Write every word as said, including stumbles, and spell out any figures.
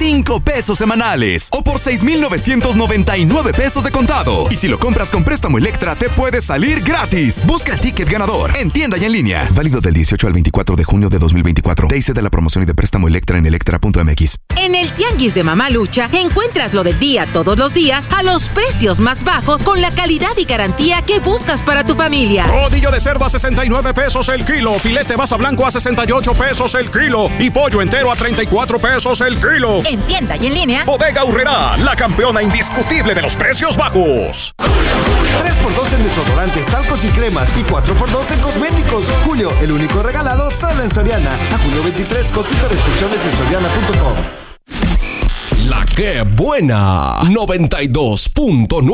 cinco pesos semanales o por seis mil novecientos noventa y nueve pesos de contado. Y si lo compras con préstamo Electra, te puede salir gratis. Busca el ticket ganador en tienda y en línea. Válido del dieciocho al veinticuatro de junio de dos mil veinticuatro. D I C de la promoción y de préstamo Electra en electra punto m x. En el Tianguis de Mamalucha encuentras lo del día todos los días a los precios más bajos con la calidad y garantía que buscas para tu familia. Rodillo de cerdo a sesenta y nueve pesos el kilo. Filete basa blanco a sesenta y ocho pesos el kilo. Y pollo entero a treinta y cuatro pesos el kilo. En tienda y en línea. Bodega Aurrerá, la campeona indiscutible de los precios bajos. tres por dos en desodorantes, talcos y cremas y cuatro por dos en cosméticos. Julio, el único regalado solo en Soriana. A julio veintitrés, consulta restricciones en soriana punto com. La que buena noventa y dos punto nueve.